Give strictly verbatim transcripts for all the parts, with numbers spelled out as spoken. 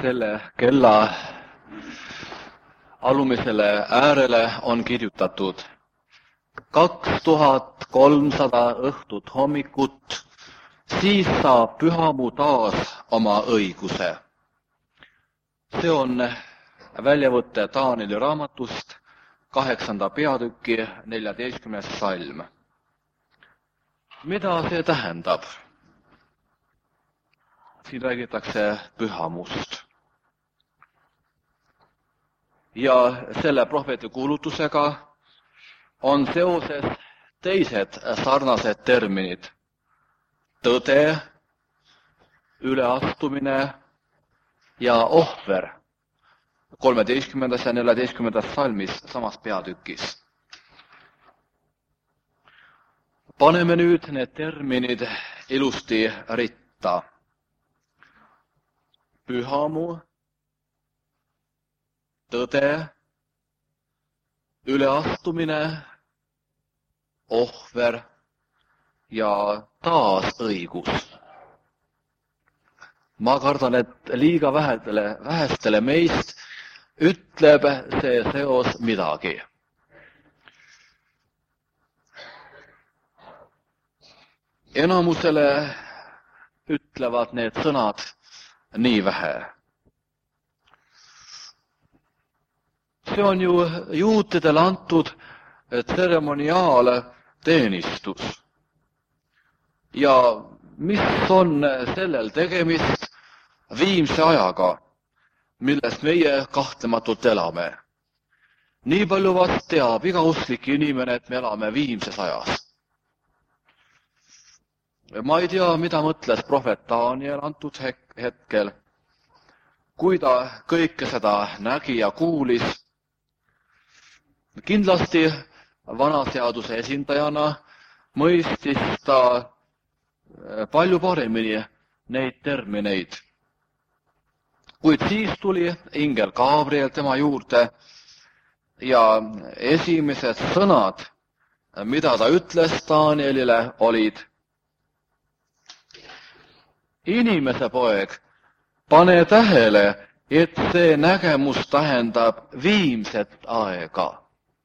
selle kella alumisele äärele on kirjutatud kaks tuhat kolmsada õhtut hommikut, siis saab pühamuu taas oma õiguse. See on väljavõte Taaneli raamatust, kaheksanda peatüki neljateistkümnes salm. Mida see tähendab? Siin räägitakse pühamust. Ja selle prohveti kuulutusega on seoses teised sarnased terminid. Tõde, üleastumine ja ohver kolmeteistkümnendas ja neljateistkümnendas salmis samas peatükis. Paneme nüüd need terminid ilusti ritta. Pühamu, tõde, üleastumine, ohver ja taas õigus. Ma kardan, et liiga vähestele, vähestele meist ütleb see seos midagi. Enamusele ütlevad need sõnad nii vähe. See on ju juutidele antud tseremoniaalteenistus. Ja mis on sellel tegemist viimse ajaga, milles meie kahtlematult elame? Nii palju vast teab iga usklik inimene, et me elame viimses ajas. Ma ei tea, mida mõtles prohvet Daniel antud hetkel, kui ta kõike seda nägi ja kuulis. Kindlasti vanaseaduse esindajana mõistis ta palju paremini neid termineid. Kuid siis tuli ingel Gabriel tema juurde ja esimesed sõnad, mida ta ütles Danielile, olid: Inimese poeg, pane tähele, et see nägemus tähendab viimset aega.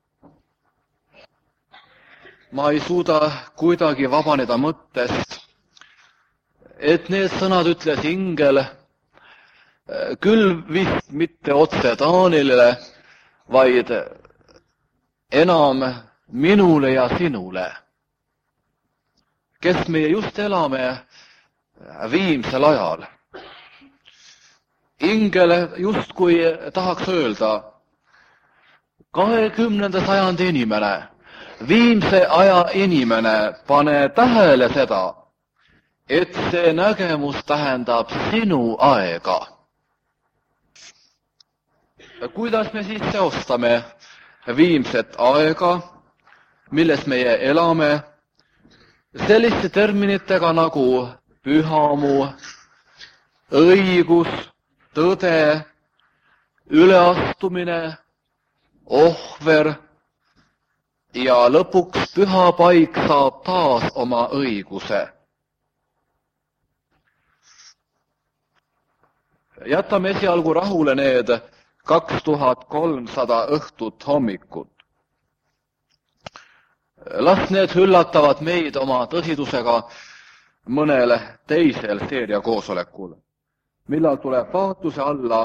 Ma ei suuda kuidagi vabaneda mõttest, et need sõnad ütles ingel küll vist mitte otse Danielile, vaid enam minule ja sinule, kes meie just elame viimsel ajal. Ingel justkui tahaks öelda: kahekümnenda sajandi inimene, viimse aja inimene, pane tähele seda, et see nägemus tähendab sinu aega. Kuidas me siis seostame viimset aega, milles meie elame, selliste terminitega nagu pühamu, õigus, tõde, üleastumine, ohver ja lõpuks püha paik saab taas oma õiguse. Jätame esialgu rahule need kaks tuhat kolmsada õhtut hommikut. Las need hüllatavad meid oma tõsidusega mõnel teisel seeria koosolekul, millal tuleb vaatluse alla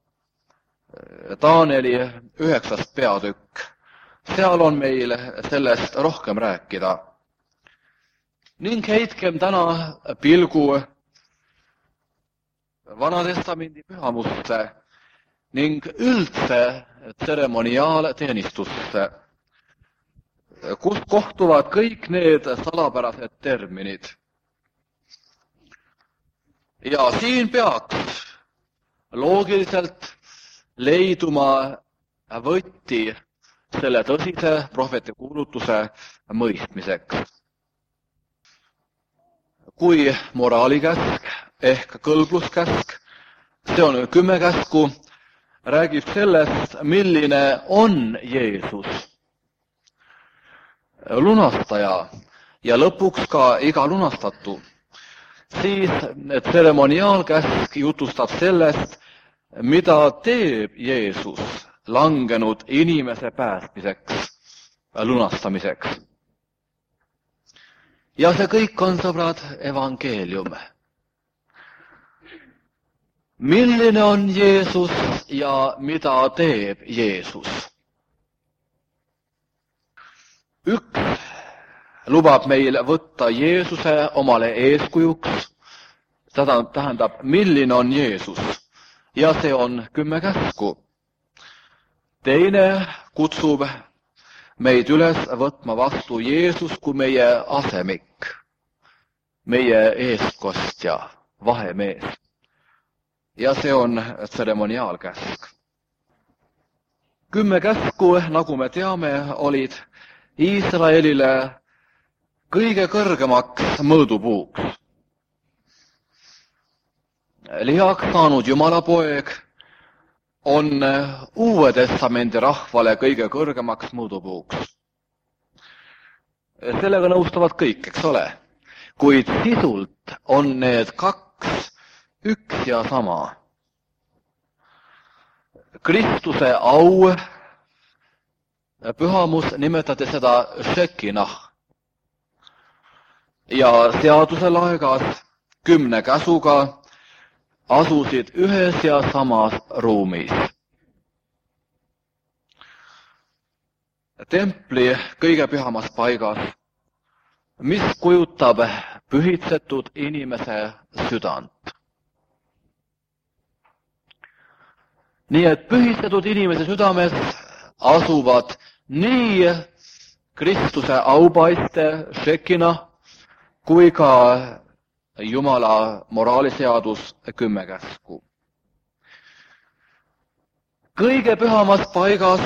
Taaneli üheksas peatükk. Seal on meil sellest rohkem rääkida. Ning heitkem täna pilgu Vanatestamendi pühamusse ning üldse tseremoniaalteenistusse, kus kohtuvad kõik need salapärased terminid. Ja siin peaks loogiliselt leiduma võti selle tõsise prohveti kuulutuse mõistmiseks. Kui moraalikäsk ehk kõlbluskäsk, see on kümme käsku, räägib sellest, milline on Jeesus, lunastaja ja lõpuks ka iga lunastatu. Siis tseremoniaalkäsk jutustab sellest, mida teeb Jeesus langenud inimese päästmiseks, lunastamiseks. Ja see kõik on, sõbrad, evangeelium. Milline on Jeesus ja mida teeb Jeesus? Üks lubab meil võtta Jeesuse omale eeskujuks, seda tähendab, milline on Jeesus, ja see on kümme käsku. Teine kutsub meid üles võtma vastu Jeesus kui meie asemik, meie eestkostja, vahemees. Ja see on tseremoniaalkäsk. Kümme käsku, nagu me teame, olid Iisraelile kõige kõrgemaks mõõdupuuks. Lihaks saanud Jumala poeg on Uue Testamendi rahvale kõige kõrgemaks mõõdupuuks. Sellega nõustuvad kõik, eks ole, kuid sisult on need kaks üks ja sama. Kristuse au, pühamus nimetati seda Shekinah. Ja seaduse laegas kümne käsuga asusid ühes ja samas ruumis. Templi kõige pühamas paigas, mis kujutab pühitsetud inimese südant. Nii et pühitsetud inimese südames asuvad nii Kristuse aupaiste Shekinah kui ka Jumala moraaliseadus kümme käsku. Kõige pühamas paigas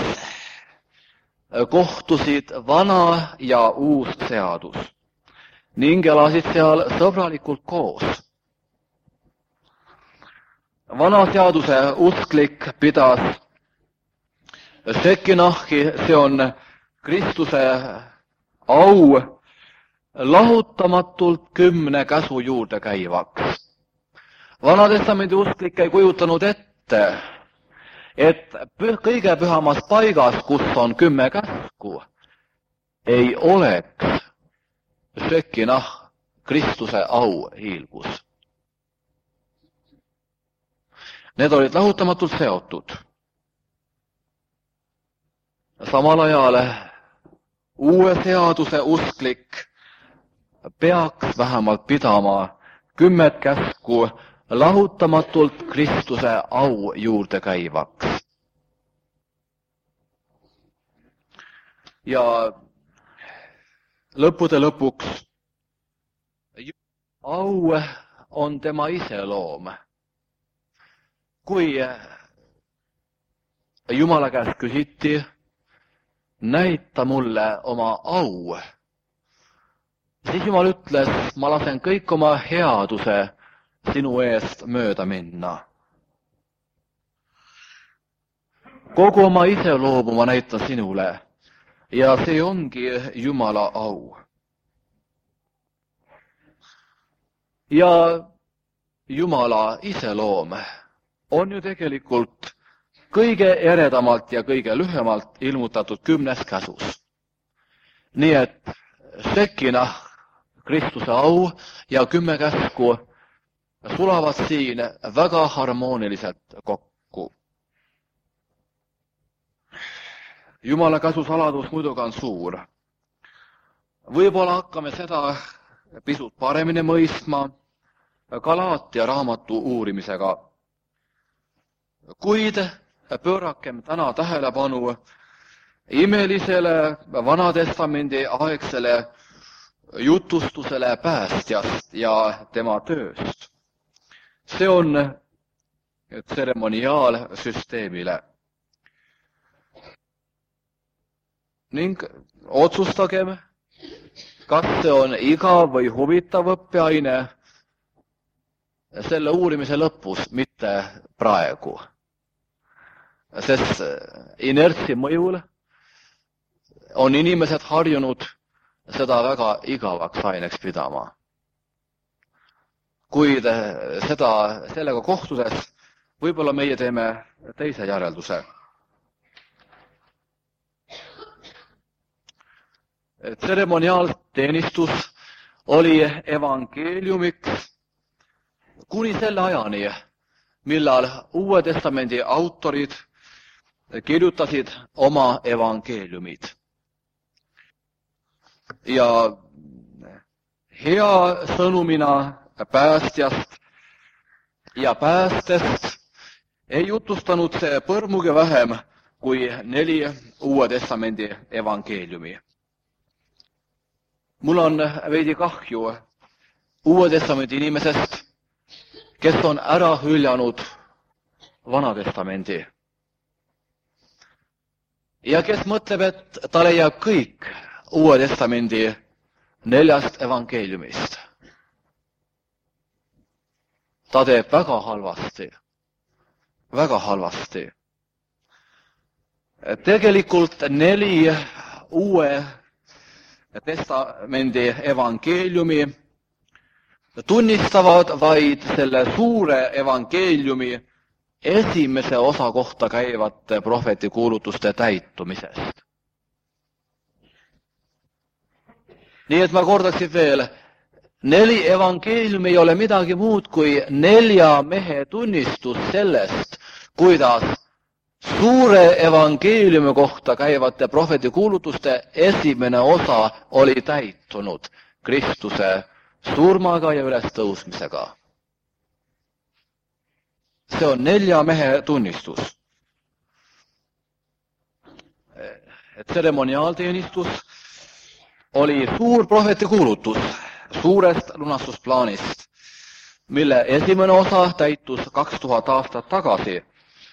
kohtusid vana ja uus seadus ning elasid seal sõbralikult koos. Vana seaduse usklik pidas Shekinahi, see on Kristuse au, lahutamatult kümne käsu juurde käivaks. Vana testamendi usklik ei kujutanud ette, et kõige pühamas paigas, kus on kümme käsku, ei oleks Shekinah, Kristuse au hiilgus. Need olid lahutamatult seotud. Samal ajal uue seaduse usklik peaks vähemalt pidama kümmet käsku lahutamatult Kristuse au juurde käivaks. Ja lõppude lõpuks au on tema iseloom. Kui Jumala käest küsiti, näita mulle oma au, siis Jumal ütles, ma lasen kõik oma headuse sinu eest mööda minna. Kogu oma iseloomu ma näitan sinule ja see ongi Jumala au. Ja Jumala iseloom on ju tegelikult kõige eredamalt ja kõige lühemalt ilmutatud kümnes käsus. Nii et Shekinah, Kristuse au ja kümme käsku sulavad siin väga harmooniliselt kokku. Jumala käsu saladus muidugi on suur. Võib-olla hakkame seda pisut paremini mõistma Galaatia raamatu uurimisega. Kuid pöörakem täna tähelepanu imelisele Vanatestamendi aegsele jutustusele päästjast ja tema tööst. See on tseremoniaalsüsteemile. Ning otsustagem, kas see on igav või huvitav õppeaine selle uurimise lõpus, mitte praegu. Sest inertsi mõjul on inimesed harjunud seda väga igavaks aineks pidama. Kuid seda, sellega kohtudes võib-olla meie teeme teise järelduse. Tseremoniaalteenistus oli evangeeliumiks kuni selle ajani, millal Uue Testamendi autorid kirjutasid oma evangeeliumid. Ja hea sõnumina päästjast ja päästest ei jutustanud see põrmugi vähem kui neli Uue Testamendi evangeeliumi. Mul on veidi kahju Uue Testamendi inimesest, kes on ära hüljanud Vana Testamendi ja kes mõtleb, et ta leiab kõik Uue Testamendi neljast evangeeliumist. Ta teeb väga halvasti, väga halvasti. Tegelikult neli Uue Testamendi evangeeliumi tunnistavad vaid selle suure evangeeliumi esimese osa kohta käivate prohvetikuulutuste täitumisest. Nii et ma kordaksin veel, neli evangeeliumi ei ole midagi muud kui nelja mehe tunnistus sellest, kuidas suure evangeeliumi kohta käivate prohvetikuulutuste esimene osa oli täitunud Kristuse surmaga ja ülestõusmisega. See on nelja mehe tunnistus. Tseremoniaalteenistus oli suur prohvetikuulutus suurest lunastusplaanist, mille esimene osa täitus kaks tuhat aastat tagasi,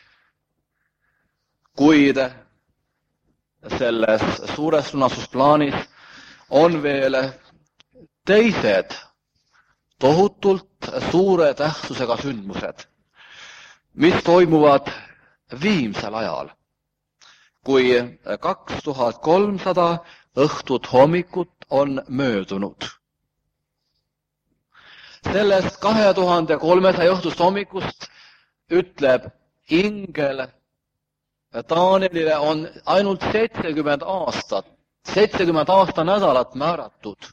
kuid selles suures lunastusplaanis on veel teised tohutult suure tähtsusega sündmused, mis toimuvad viimsel ajal, kui kaks tuhat kolmsada õhtut hommikut on möödunud. Sellest kahe tuhande kolmesaja õhtust hommikust ütleb ingel Danielile on ainult seitsekümmend aastat, seitsekümmend aasta nädalat määratud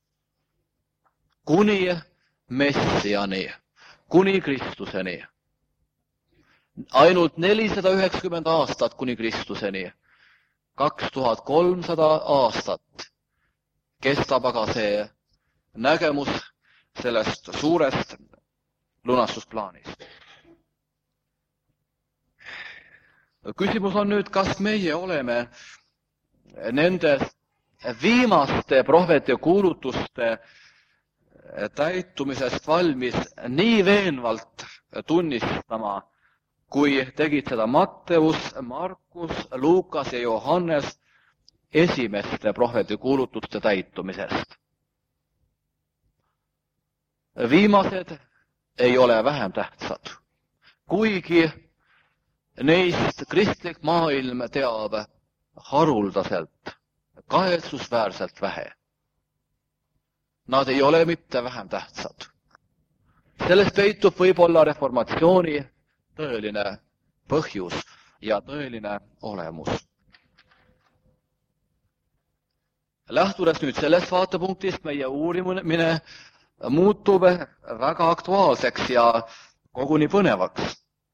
kuni Messiani, kuni Kristuseni. Ainult nelisada üheksakümmend aastat kuni Kristuseni. kaks tuhat kolmsada aastat kestab aga see nägemus sellest suurest lunastusplaanist. Küsimus on nüüd, kas meie oleme nende viimaste prohvetikuulutuste täitumisest valmis nii veenvalt tunnistama, kui tegid seda Matteus, Markus, Luukas ja Johannes esimeste prohvetikuulutuste täitumisest. Viimased ei ole vähem tähtsad, kuigi neist kristlik maailm teab haruldaselt, kahetsusväärselt vähe. Nad ei ole mitte vähem tähtsad. Sellest peitub võib-olla reformatsiooni tõeline põhjus ja tõeline olemus. Lähtudes nüüd sellest vaatepunktist, meie uurimine muutub väga aktuaalseks ja koguni põnevaks.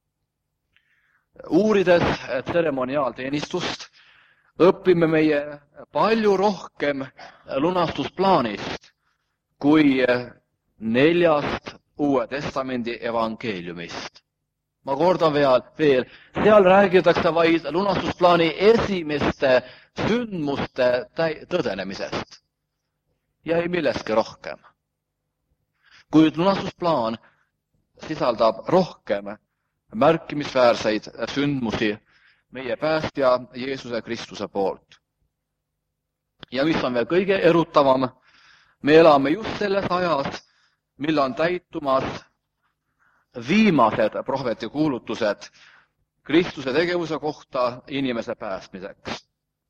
Uurides tseremoniaalteenistust, õpime meie palju rohkem lunastusplaanist kui neljast Uue Testamendi evangeeliumist. Ma kordan veel, veel, seal räägitakse vaid lunastusplaani esimeste sündmuste tõdenemisest ja ei millestki rohkem. Kuid lunastusplaan sisaldab rohkem märkimisväärseid sündmusi meie päästja Jeesuse Kristuse poolt. Ja mis on veel kõige erutavam, me elame just selles ajas, mil on täitumas viimased prohvetikuulutused Kristuse tegevuse kohta inimese päästmiseks.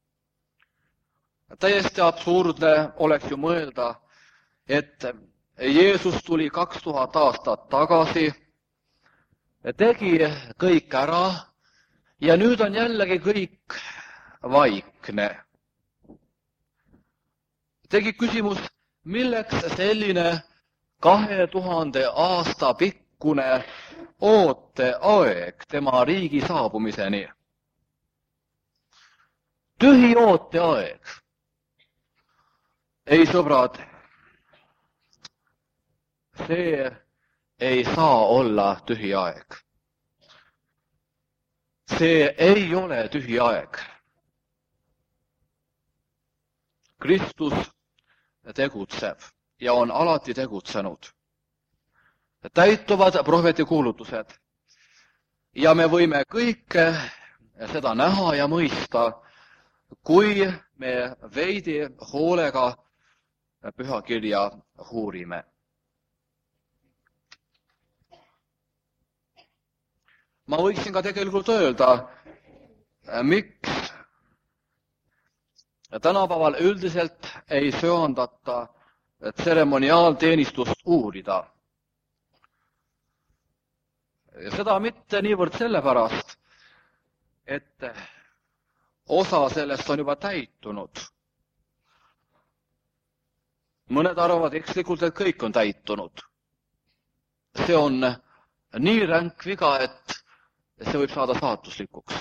Täiesti absurdne oleks ju mõelda, et Jeesus tuli kaks tuhat aastat tagasi tegi kõik ära ja nüüd on jällegi kõik vaikne. Tegi küsimus, milleks selline kahe tuhande aasta pikkune ooteaeg tema riigi saabumiseni. Tühi ooteaeg. Ei, sõbrad, see ei saa olla tühi aeg. See ei ole tühi aeg. Kristus tegutseb ja on alati tegutsenud. Täituvad prohveti kuulutused ja me võime kõike seda näha ja mõista, kui me veidi hoolega pühakirja uurime. Ma võiksin ka tegelikult öelda, miks tänapäeval üldiselt ei söandata tseremoniaalteenistust uurida. Ja seda mitte niivõrd sellepärast, et osa sellest on juba täitunud. Mõned arvavad ekslikult, et kõik on täitunud. See on nii ränk viga, et see võib saada saatuslikuks.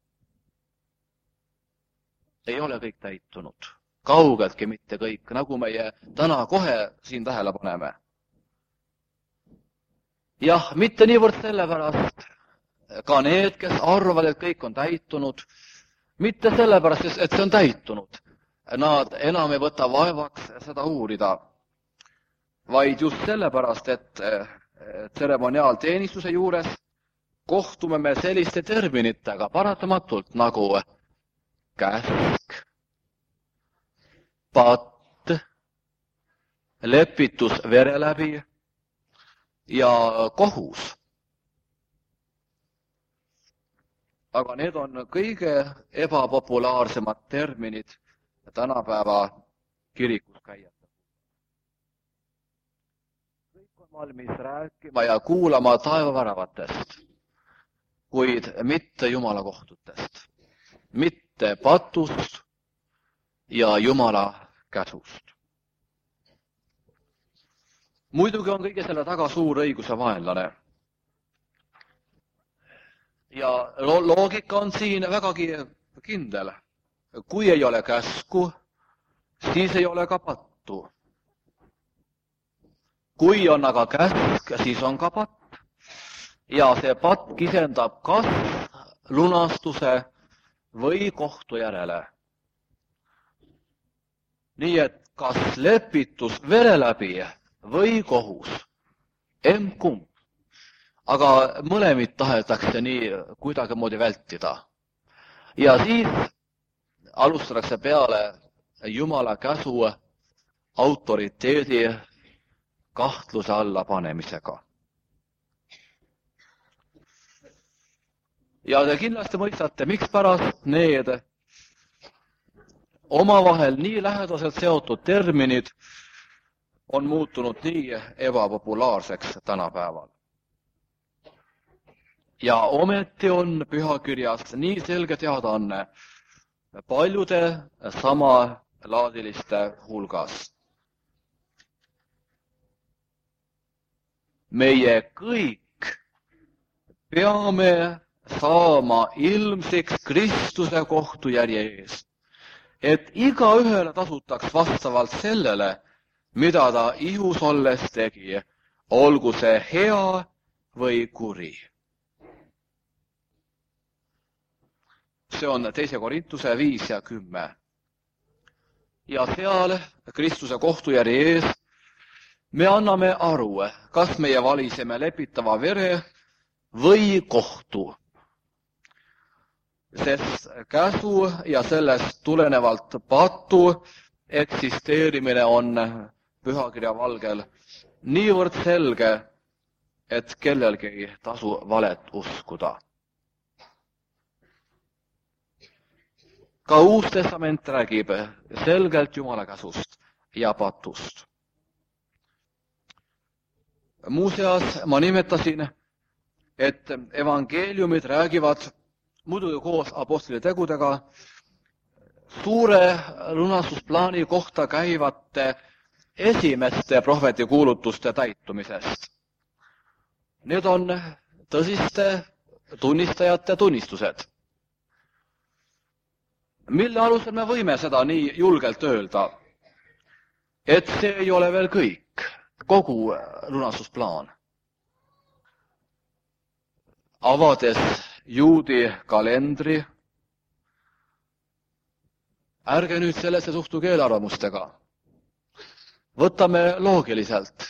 Ei ole kõik täitunud. Kaugeltki mitte kõik, nagu meie täna kohe siin tähele paneme. Jah, mitte niivõrd sellepärast, ka need, kes arvavad, et kõik on täitunud, mitte sellepärast, et see on täitunud. Nad enam ei võta vaevaks seda uurida, vaid just sellepärast, et tseremoniaalteenistuse juures kohtume me selliste terminitega paratamatult nagu käsk, patt, lepitus vere läbi ja kohus. Aga need on kõige ebapopulaarsemad terminid tänapäeva kirikus käijate. Kõik on valmis rääkima ja kuulama taevaväravatest, kuid mitte Jumala kohtutest, mitte patust ja Jumala käsust. Muidugi on kõige selle taga suur õiguse vaenlane. Ja loogika on siin vägagi kindel. Kui ei ole käsku, siis ei ole ka pattu. Kui on aga käsk, siis on ka patt. Ja see patt kisendab kas lunastuse või kohtu järele. Nii et kas lepitus vere läbi või kohus, emb-kumb. Aga mõlemid tahetakse nii kuidagimoodi vältida. Ja siis alustatakse peale Jumala käsu autoriteedi kahtluse alla panemisega. Ja te kindlasti mõistate, miks pärast need omavahel nii lähedaselt seotud terminid on muutunud nii ebapopulaarseks tänapäeval. Ja ometi on pühakirjas nii selge teadaanne paljude samalaadiliste hulgas. Meie kõik peame saama ilmsiks Kristuse kohtujärje ees, et igaühele tasutaks vastavalt sellele, mida ta ihus olles tegi, olgu see hea või kuri. See on teise Korintuse viis ja kümme. Ja seal Kristuse kohtujärje ees me anname aru, kas meie valiseme lepitava vere või kohtu. Sest käsu ja sellest tulenevalt patu eksisteerimine on pühakirja valgel niivõrd selge, et kellelgi ei tasu valet uskuda. Ka Uus Testament räägib selgelt Jumala käsust ja patust. Muuseas, ma nimetasin et evangeeliumid räägivad muidugi koos apostli tegudega suure lunastusplaani kohta käivate esimeste prohvetikuulutuste täitumisest. Need on tõsiste tunnistajate tunnistused. Mille alusel me võime seda nii julgelt öelda, et see ei ole veel kõik, kogu lunastusplaan? Avades juudi kalendri, ärge nüüd sellesse suhtuge eelarvamustega. Võtame loogiliselt,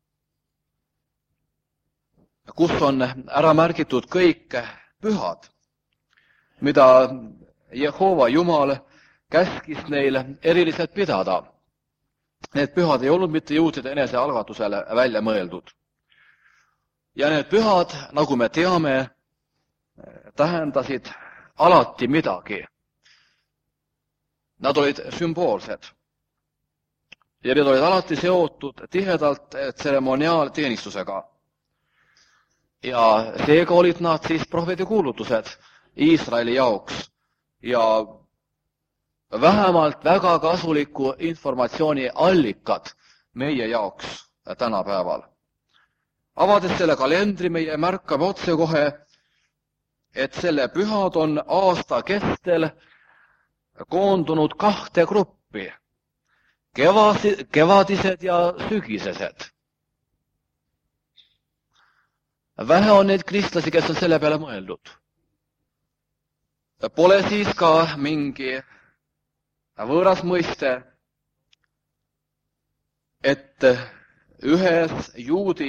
kus on ära märgitud kõik pühad, mida Jehova Jumal käskis neil eriliselt pidada. Need pühad ei olnud mitte juutide enese algatusele välja mõeldud. Ja need pühad, nagu me teame, tähendasid alati midagi. Nad olid sümboolsed. Ja need olid alati seotud tihedalt tseremoniaalteenistusega. Ja seega olid nad siis prohvetikuulutused Iisraeli jaoks. Ja vähemalt väga kasuliku informatsiooni allikad meie jaoks tänapäeval. Avades selle kalendri, meie märkame otsekohe, et selle pühad on aasta kestel koondunud kahte gruppi, kevadised ja sügisesed. Vähe on neid kristlasi, kes on selle peale mõeldud. Pole siis ka mingi võõras mõiste, et ühes juudi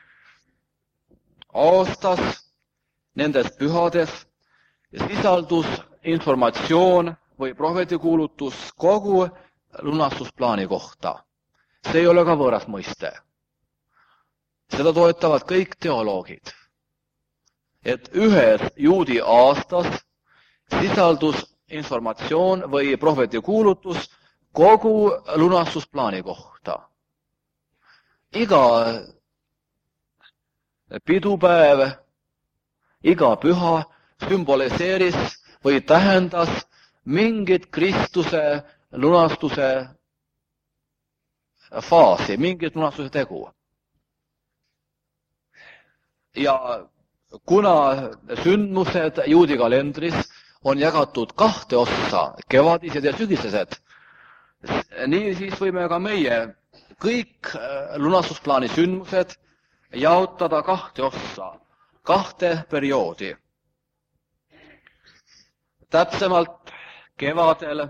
aastas nendes pühades sisaldus informatsioon või prohvetikuulutus kogu lunastusplaani kohta. See ei ole ka võõras mõiste. Seda toetavad kõik teoloogid, et ühes juudi aastas sisaldus informatsioon või prohvetikuulutus kogu lunastusplaani kohta. Iga pidupäev, iga püha sümboliseeris või tähendas mingit Kristuse lunastuse faasi, mingit lunastuse tegu. Ja kuna sündmused juudi kalendris on jagatud kahte ossa, kevadised ja sügisesed, nii siis võime ka meie kõik lunastusplaani sündmused jaotada kahte ossa, kahte perioodi. Täpsemalt kevadel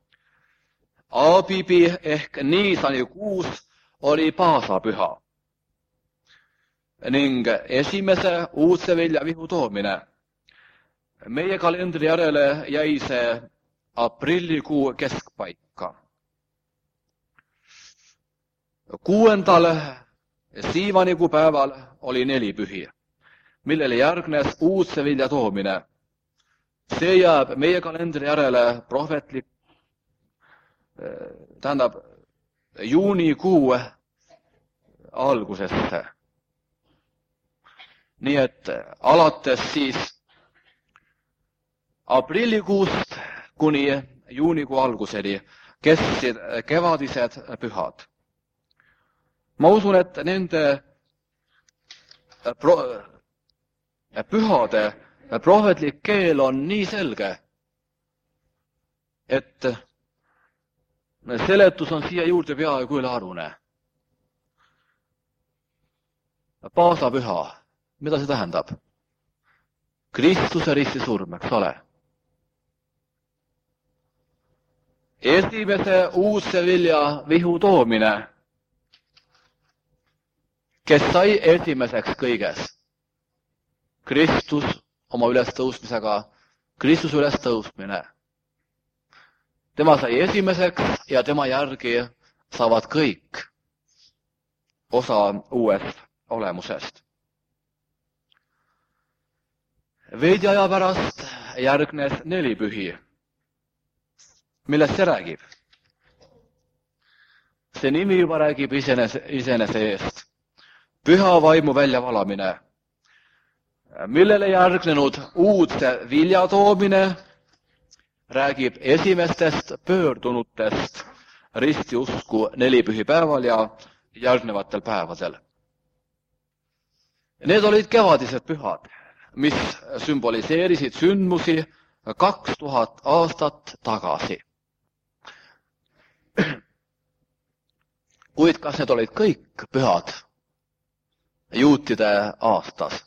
Aabibi ehk Niisani kuus oli paasapüha ning esimese uudse viljavihu toomine. Meie kalendri järele jäi see aprillikuu keskpaika. Kuuendal siivanikuu päeval oli neli pühi, millele järgnes uudse vilja toomine. See jääb meie kalendri järele prohvetlik, tähendab juunikuu algusesse. Nii et alates siis aprillikuust kuni juunikuu alguseni kestsid kevadised pühad. Ma usun, et nende pro pühade prohvetlik keel on nii selge, et seletus on siia juurde peaaegu ülearune. Paasapüha, mida see tähendab? Kristuse ristisurm, eks ole. Esimese uudse vilja vihu toomine, kes sai esimeseks kõiges. Kristus oma ülestõusmisega, Kristuse ülestõusmine. Tema sai esimeseks ja tema järgi saavad kõik osa uuest olemusest. Veidi aja pärast järgnes neli pühi. Millest see räägib? See nimi juba räägib iseenese, iseenese eest. Püha vaimu väljavalamine. millele järgnenud uudse vilja toomine räägib esimestest pöördunutest ristiusku nelipühipäeval ja järgnevatel päevadel. Need olid kevadised pühad, mis sümboliseerisid sündmusi kaks tuhat aastat tagasi. Kuid kas need olid kõik pühad juutide aastas?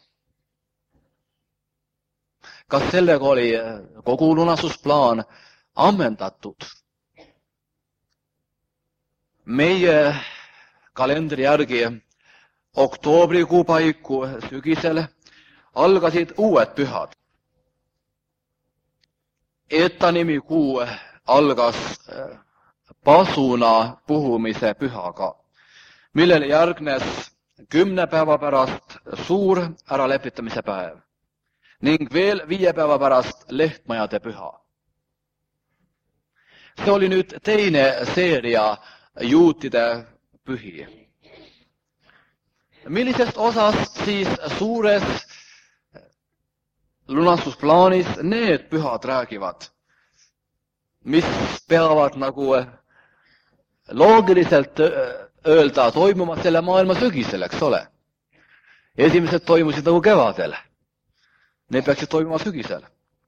Kas sellega oli kogu lunastusplaan ammendatud? Meie kalendri järgi oktoobrikuu paiku sügisel algasid uued pühad. Etanimi kuu algas pasuna puhumise pühaga, millele järgnes kümne päeva pärast suur äralepitamise päev ning veel viie päeva pärast lehtmajade püha. See oli nüüd teine seeria juutide pühi. Millisest osast siis suures lunastusplaanis need pühad räägivad, mis peavad nagu loogiliselt öelda toimuma selle maailma sügisel, eks ole? Esimesed toimusid nagu kevadel. Need peaksid toimuma sügisel.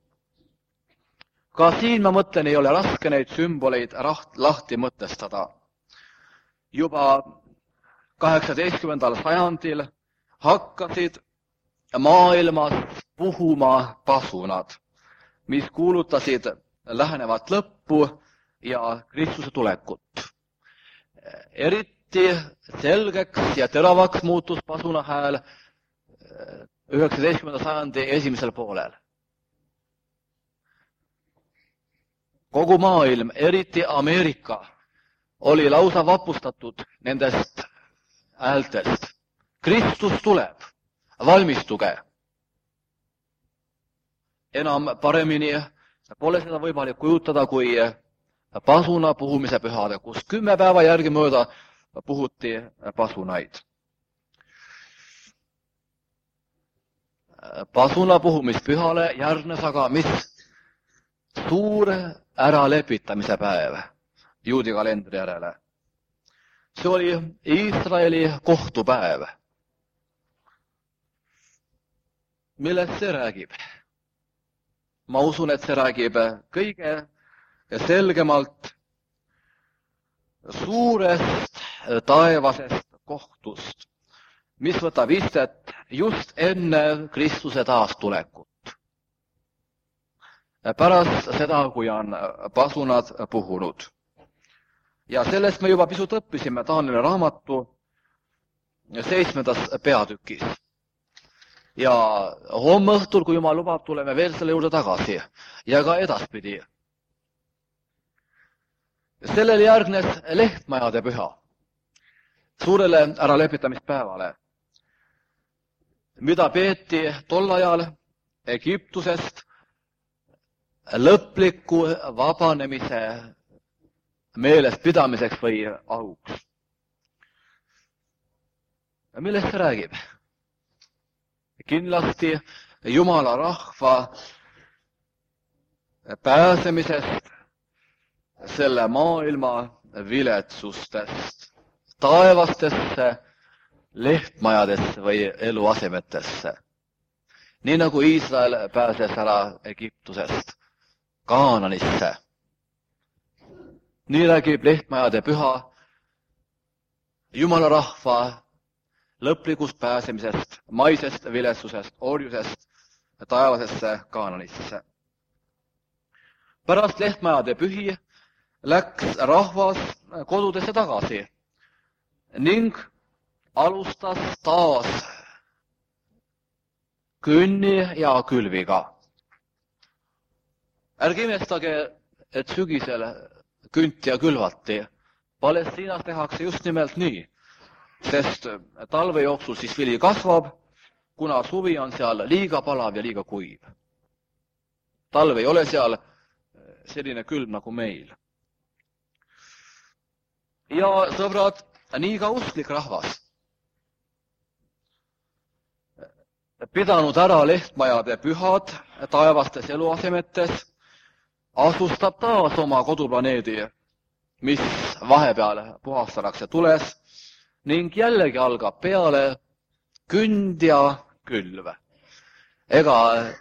Ka siin, ma mõtlen, ei ole raske neid sümboleid lahti mõtestada. Juba kaheksateistkümnendal sajandil hakkasid maailmas puhuma pasunad, mis kuulutasid lähenevat lõppu ja Kristuse tulekut. Eriti selgeks ja teravaks muutus pasuna hääl üheksateistkümnenda sajandi esimesel poolel. Kogu maailm, eriti Ameerika, oli lausa vapustatud nendest häältest. Kristus tuleb, valmistuge. Enam paremini pole seda võimalik kujutada kui pasuna puhumise pühade, kus kümme päeva järgi mööda puhuti pasunaid. Pasuna puhumispühale järgnes aga mis? Suur äralepitamise päev juudi kalendri järele. See oli Iisraeli kohtupäev. Millest see räägib? Ma usun, et see räägib kõige selgemalt suurest taevasest kohtust, mis võtab istet just enne Kristuse taastulekut. Pärast seda, kui on pasunad puhunud. Ja sellest me juba pisut õppisime Taanieli raamatu seitsmendas peatükis. Ja homme õhtul, kui Jumal lubab, tuleme veel selle juurde tagasi ja ka edaspidi. Sellele järgnes lehtmajade püha suurele äralepitamispäevale, mida peeti tol ajal Egiptusest lõpliku vabanemise meelest pidamiseks või auks. Millest see räägib? Kindlasti Jumala rahva pääsemisest selle maailma viletsustest taevastesse lehtmajadesse või eluasemetesse. Nii nagu Iisrael pääses ära Egiptusest Kaananisse. Nii räägib lehtmajade püha Jumala rahva lõplikust pääsemisest, maisest viletsusest, orjusest taevasesse Kaananisse. Pärast lehtmajade pühi läks rahvas kodudesse tagasi ning alustas taas künni ja külviga. Ärge imestage, et sügisel künti ja külvati. Palestiinas tehakse just nimelt nii, sest talve jooksul siis vili kasvab, kuna suvi on seal liiga palav ja liiga kuiv. Talv ei ole seal selline külm nagu meil. Ja sõbrad, nii ka usklik rahvas pidanud ära lehtmajade pühad taevastes eluasemetes, asustab taas oma koduplaneedi, mis vahepeal puhastatakse tules ning jällegi algab peale künd ja külv. Ega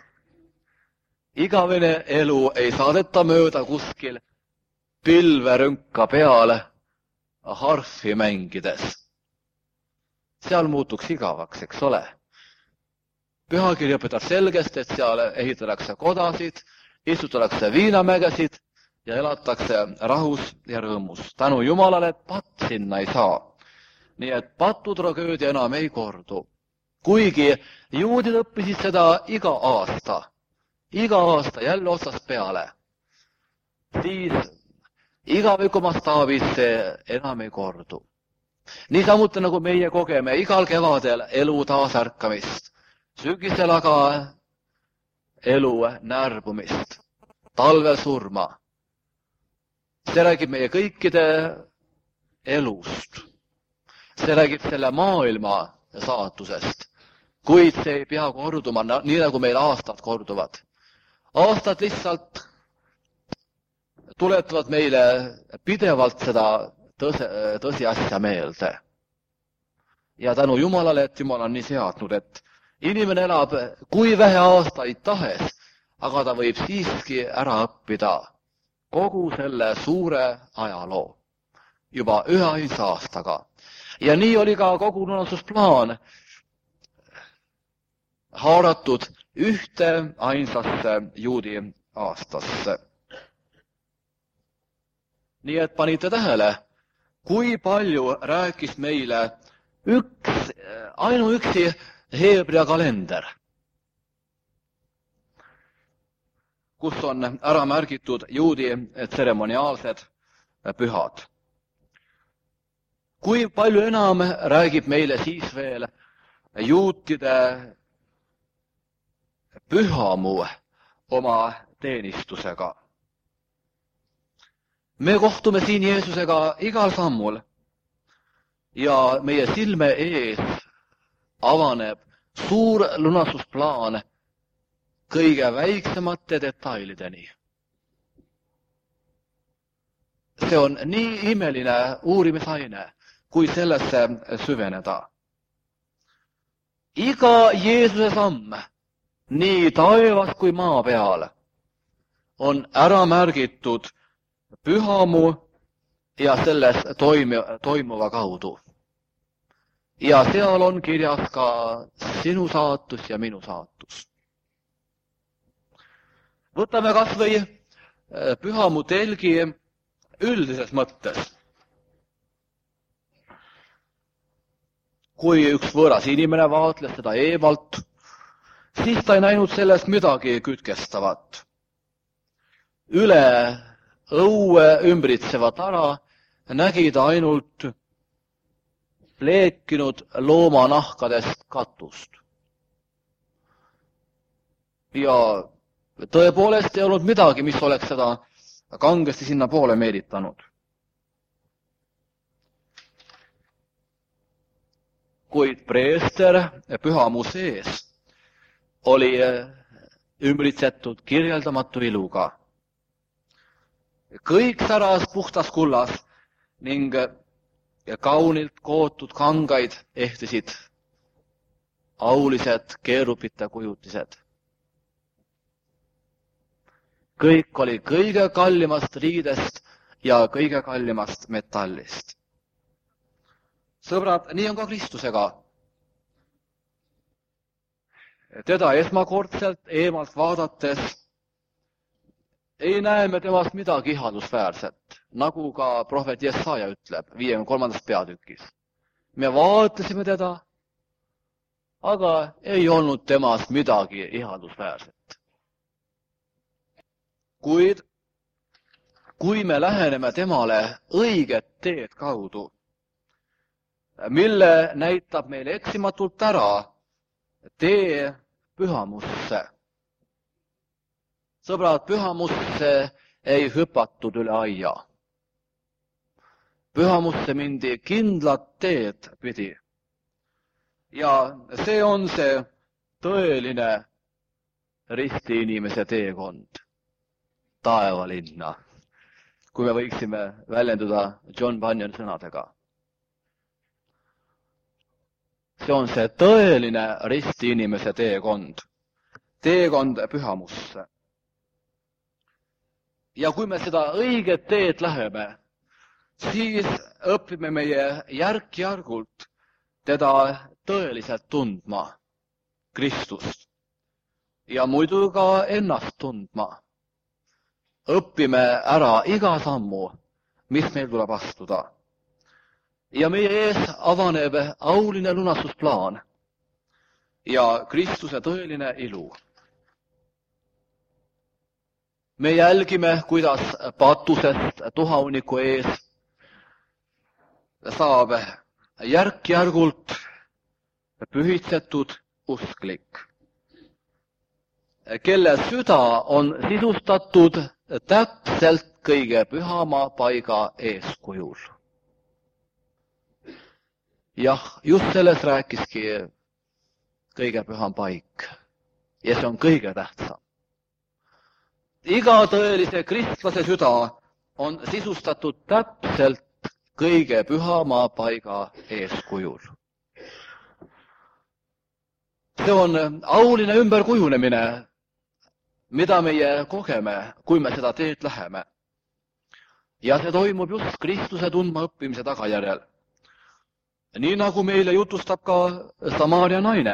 igavene elu ei saadeta mööda kuskil pilverünka peal harfi mängides. Seal muutuks igavaks, eks ole. Pühakiri õpetab selgesti, et seal ehitatakse kodasid, istutatakse viinamägesid ja elatakse rahus ja rõõmus. Tänu Jumalale, et patt sinna ei saa. Nii et patutragöödia enam ei kordu. Kuigi juudid õppisid seda iga aasta, iga aasta jälle otsast peale, siis igaviku mastaabis see enam ei kordu. Niisamuti nagu meie kogeme igal kevadel elu taasärkamist, sügisel aga elu närbumist, talvel surma. See räägib meie kõikide elust. See räägib selle maailma saatusest, kuid see ei pea korduma nii, nagu meil aastad korduvad. Aastad lihtsalt tuletavad meile pidevalt seda tõse, tõsiasja meelde. Ja tänu Jumalale, et Jumal on nii seadnud, et inimene elab kui vähe aastaid tahes, aga ta võib siiski ära õppida kogu selle suure ajaloo juba ühe ainsa aastaga. Ja nii oli ka kogu lunastusplaan haaratud ühte ainsasse juudi aastasse. Nii et panite tähele, kui palju rääkis meile üks, ainuüksi Heebrea kalender, kus on ära märgitud juudi tseremoniaalsed pühad. Kui palju enam räägib meile siis veel juutide pühamu oma teenistusega. Me kohtume siin Jeesusega igal sammul ja meie silme ees avaneb suur lunastusplaan kõige väiksemate detailideni. See on nii imeline uurimisaine, kui sellesse süveneda. Iga Jeesuse samm, nii taevas kui maa peal, on ära märgitud pühamu ja selles toimuva kaudu. Ja seal on kirjas ka sinu saatus ja minu saatus. Võtame kas või pühamu telgi üldises mõttes. Kui üks võõras inimene vaatles seda eemalt, siis ta ei näinud sellest midagi kütkestavat. Üle õue ümbritsevat tara nägi ta ainult pleekinud loomanahkadest katust. Ja tõepoolest ei olnud midagi, mis oleks seda kangesti sinna poole meelitanud. Kuid preester pühamu sees oli ümbritsetud kirjeldamatu iluga. Kõik säras puhtas kullas ning kaunilt kootud kangaid ehtisid aulised keerupite kujutised. Kõik oli kõige kallimast riidest ja kõige kallimast metallist. Sõbrad, nii on ka Kristusega. Teda esmakordselt eemalt vaadates ei näe me temast midagi ihalusväärset, nagu ka prohvet Jesaja ütleb viiekümne kolmandas peatükis. Me vaatasime teda, aga ei olnud temast midagi ihalusväärset. Kuid kui me läheneme temale õiget teed kaudu, mille näitab meile eksimatult ära tee pühamusse. Sõbrad, pühamusse ei hüpatud üle aia. Pühamusse mindi kindlat teed pidi. Ja see on see tõeline ristiinimese teekond taevalinna, kui me võiksime väljenduda John Bunyan sõnadega. See on see tõeline ristiinimese teekond, teekond pühamusse. Ja kui me seda õiget teed läheme, siis õpime meie järk-järgult teda tõeliselt tundma, Kristust, ja muidu ka ennast tundma. Õpime ära iga sammu, mis meil tuleb astuda. Ja meie ees avaneb auline lunastusplaan ja Kristuse tõeline ilu. Me jälgime, kuidas patusest tuhauniku ees saab järk-järgult pühitsetud usklik, kelle süda on sisustatud täpselt kõige pühama paiga eeskujul. Jah, just selles rääkiski kõige püham paik ja see on kõige tähtsam. Iga tõelise kristlase süda on sisustatud täpselt kõige pühama paiga eeskujul. See on auline ümberkujunemine, mida meie kogeme, kui me seda teed läheme. Ja see toimub just Kristuse tundma õppimise tagajärjel. Nii nagu meile jutustab ka Samaaria naine.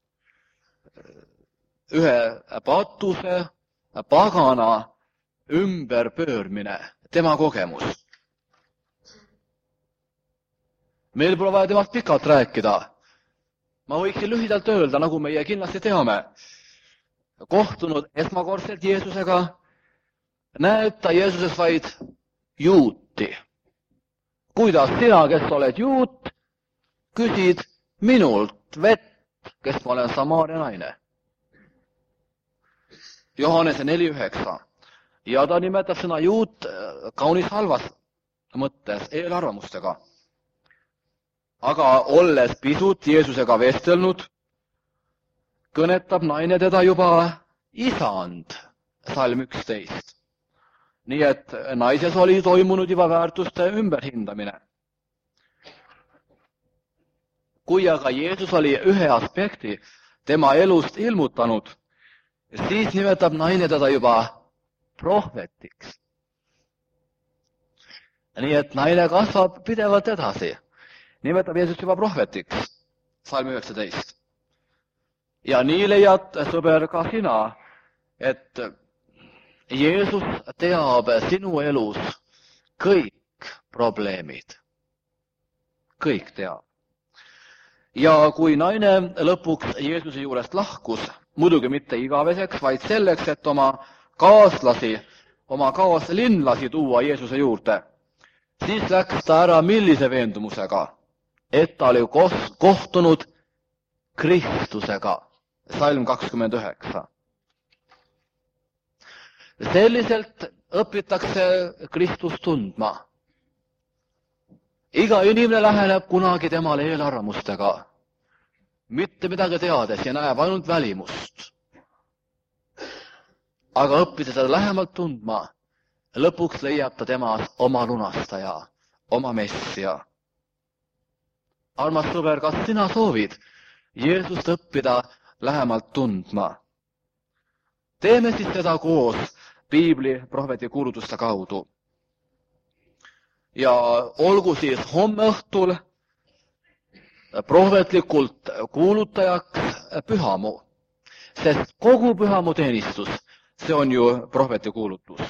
Ühe patuse, pagana ümberpöörmine, tema kogemus. Meil pole vaja temast pikalt rääkida. Ma võiksin lühidalt öelda, nagu meie kindlasti teame. Kohtunud esmakordselt Jeesusega, näeb ta Jeesuses vaid juuti. Kuidas sina, kes oled juut, küsid minult vett, kes ma olen Samaaria naine? Johannese neli üheksa. Ja ta nimetab sõna juut kaunis halvas mõttes, eelarvamustega. Aga olles pisut Jeesusega vestelnud, kõnetab naine teda juba isand, salm üksteist. Nii et naises oli toimunud juba väärtuste ümberhindamine. Kui aga Jeesus oli ühe aspekti tema elust ilmutanud, siis nimetab naine teda juba prohvetiks. Nii et naine kasvab pidevalt edasi. Nimetab Jeesus juba prohvetiks, salm üheksateist. Ja nii leiad, sõber, ka sina, et Jeesus teab sinu elus kõik probleemid. Kõik teab. Ja kui naine lõpuks Jeesuse juurest lahkus, muidugi mitte igaveseks, vaid selleks, et oma kaaslasi, oma kaaslinlasi tuua Jeesuse juurde, siis läks ta ära millise veendumusega, et ta oli kohtunud Kristusega, salm kakskümmend üheksa. Selliselt õpitakse Kristust tundma. Iga inimene läheneb kunagi temale eelarvamustega, mitte midagi teades ja näeb ainult välimust. Aga õppida seda lähemalt tundma, lõpuks leiab ta temas oma lunastaja, oma messia. Armas sõber, kas sina soovid Jeesust õppida lähemalt tundma? Teeme siis seda koos Piibli prohveti kuulutuste kaudu. Ja olgu siis homme õhtul prohvetlikult kuulutajaks pühamu, sest kogu pühamu teenistus, see on ju prohveti kuulutus.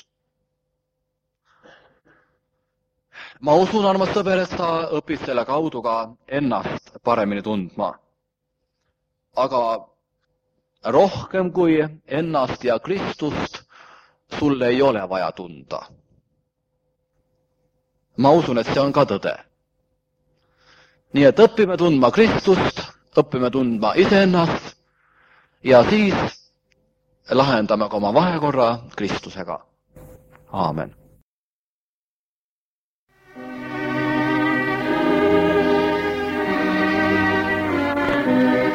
Ma usun, armas sõber, et sa õpid selle kaudu ka ennast paremini tundma. Aga rohkem kui ennast ja Kristust sul ei ole vaja tunda. Ma usun, et see on ka tõde. Nii et õpime tundma Kristust, õpime tundma iseennast ja siis lahendame ka oma vahekorra Kristusega. Aamen. Thank you.